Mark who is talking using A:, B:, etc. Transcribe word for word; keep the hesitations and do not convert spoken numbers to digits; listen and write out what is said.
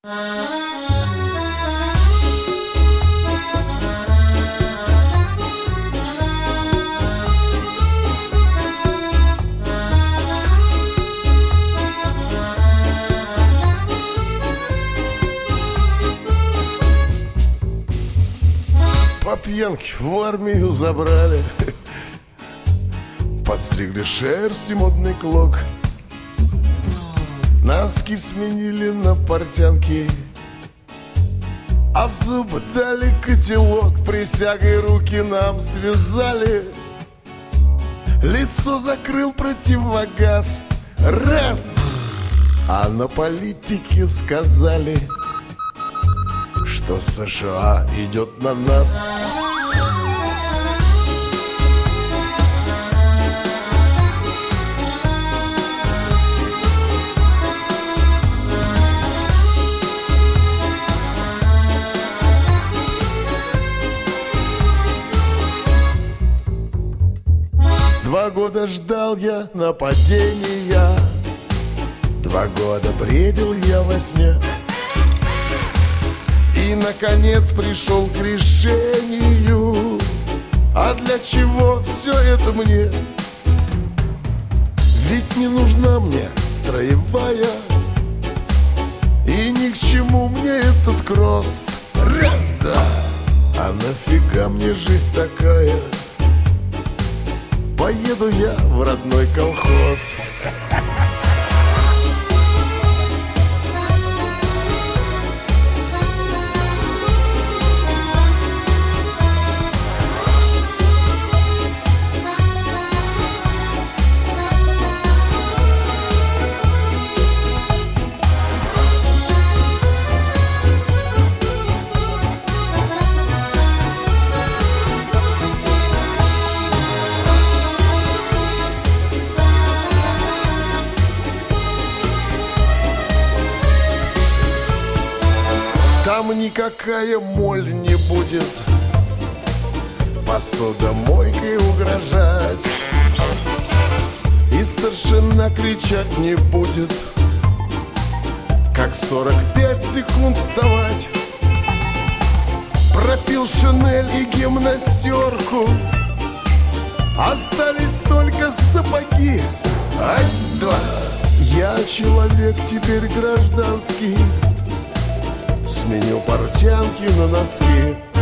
A: По пьянке в армию забрали, подстригли шерсть и модный клок, носки сменили на портянки, а в зубы дали котелок. Присягой руки нам связали, лицо закрыл противогаз. Раз! А на политике сказали, что США идет на нас. Два года ждал я нападения, два года бредил я во сне, и, наконец, пришел к решению. А для чего все это мне? Ведь не нужна мне строевая, и ни к чему мне этот кросс. Раз, да. А нафига мне жизнь такая? Поеду я в родной колхоз. Там никакая моль не будет посудомойкой угрожать, и старшина кричать не будет, как сорок пять секунд вставать. Пропил шинель и гимнастерку, остались только сапоги. Ай-два! Я человек теперь гражданский, сменю портянки на носки.